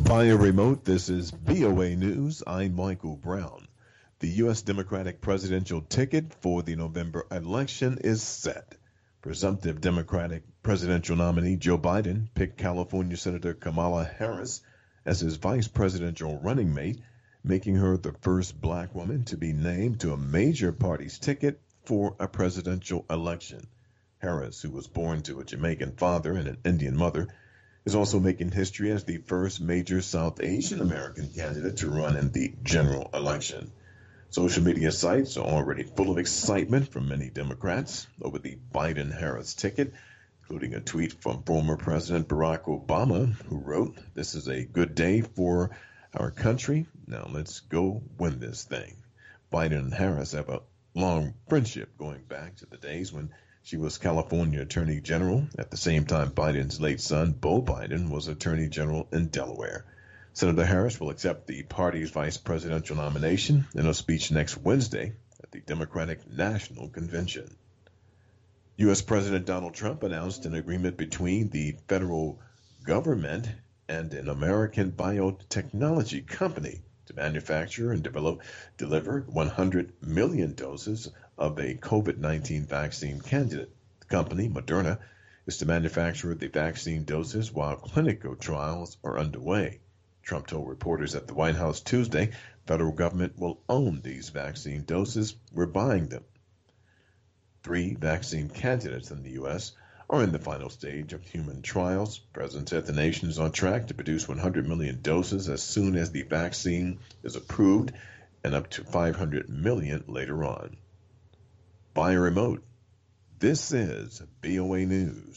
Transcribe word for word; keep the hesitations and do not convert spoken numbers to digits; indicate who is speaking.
Speaker 1: Via remote, this is V O A News. I'm Michael Brown. The U S Democratic presidential ticket for the November election is set. Presumptive Democratic presidential nominee Joe Biden picked California Senator Kamala Harris as his vice presidential running mate, making her the first black woman to be named to a major party's ticket for a presidential election. Harris, who was born to a Jamaican father and an Indian mother, is also making history as the first major South Asian American candidate to run in the general election. Social media sites are already full of excitement from many Democrats over the Biden-Harris ticket, including a tweet from former President Barack Obama, who wrote, "This is a good day for our country. Now let's go win this thing." Biden and Harris have a long friendship going back to the days when she was California Attorney General. At the same time, Biden's late son, Beau Biden, was Attorney General in Delaware. Senator Harris will accept the party's vice presidential nomination in a speech next Wednesday at the Democratic National Convention. U S. President Donald Trump announced an agreement between the federal government and an American biotechnology company to manufacture and develop, deliver one hundred million doses of a COVID nineteen vaccine candidate. The company, Moderna, is to manufacture the vaccine doses while clinical trials are underway. Trump told reporters at the White House Tuesday, federal government will own these vaccine doses. We're buying them. Three vaccine candidates in the U S are in the final stage of human trials. The president said the nation is on track to produce one hundred million doses as soon as the vaccine is approved and up to five hundred million later on. Via remote, this is V O A News.